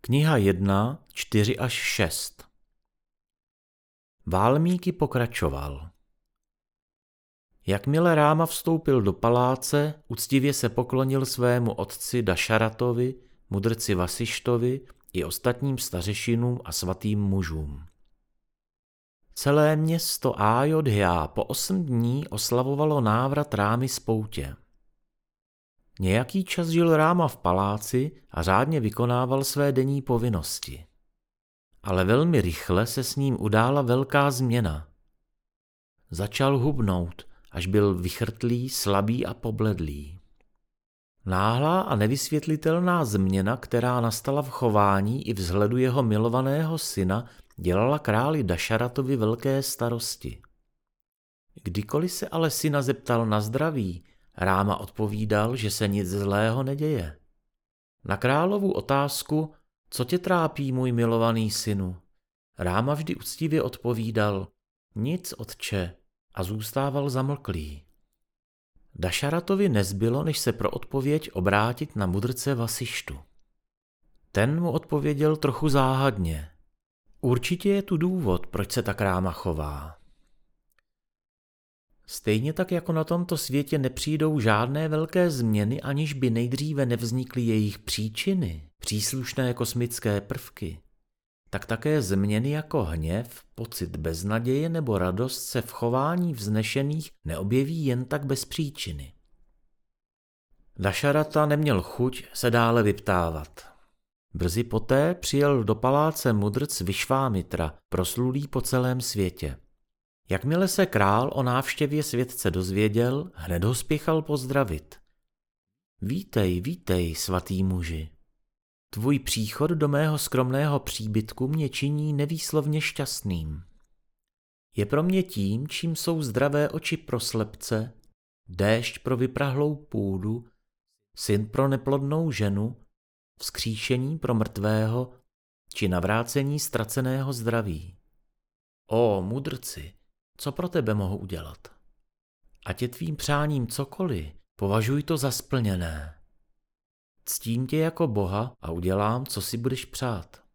Kniha 1, 4 až 6. Válmíky pokračoval. Jakmile Ráma vstoupil do paláce, uctivě se poklonil svému otci Dašaratovi, mudrci Vasištovi i ostatním stařešinům a svatým mužům. Celé město Ájodhja po 8 dní oslavovalo návrat Rámy z poutě. Nějaký čas žil Ráma v paláci a řádně vykonával své denní povinnosti. Ale velmi rychle se s ním udála velká změna. Začal hubnout, až byl vychrtlý, slabý a pobledlý. Náhlá a nevysvětlitelná změna, která nastala v chování i vzhledu jeho milovaného syna, dělala králi Dašaratovi velké starosti. Kdykoliv se ale syna zeptal na zdraví, Ráma odpovídal, že se nic zlého neděje. Na královu otázku, co tě trápí, můj milovaný synu, Ráma vždy uctivě odpovídal, nic, otče, a zůstával zamlklý. Dašaratovi nezbylo, než se pro odpověď obrátit na mudrce Vasištu. Ten mu odpověděl trochu záhadně. Určitě je tu důvod, proč se tak Ráma chová. Stejně tak jako na tomto světě nepřijdou žádné velké změny, aniž by nejdříve nevznikly jejich příčiny, příslušné kosmické prvky, tak také změny jako hněv, pocit beznaděje nebo radost se v chování vznešených neobjeví jen tak bez příčiny. Dašarata neměl chuť se dále vyptávat. Brzy poté přijel do paláce mudrc Višvámitra, proslulý po celém světě. Jakmile se král o návštěvě světce dozvěděl, hned ho spěchal pozdravit. Vítej, vítej, svatý muži. Tvůj příchod do mého skromného příbytku mě činí nevýslovně šťastným. Je pro mě tím, čím jsou zdravé oči pro slepce, déšť pro vyprahlou půdu, syn pro neplodnou ženu, vzkříšení pro mrtvého či navrácení ztraceného zdraví. Ó, mudrci, co pro tebe mohu udělat? Ať je tvým přáním cokoliv, považuj to za splněné. Ctím tě jako Boha a udělám, co si budeš přát.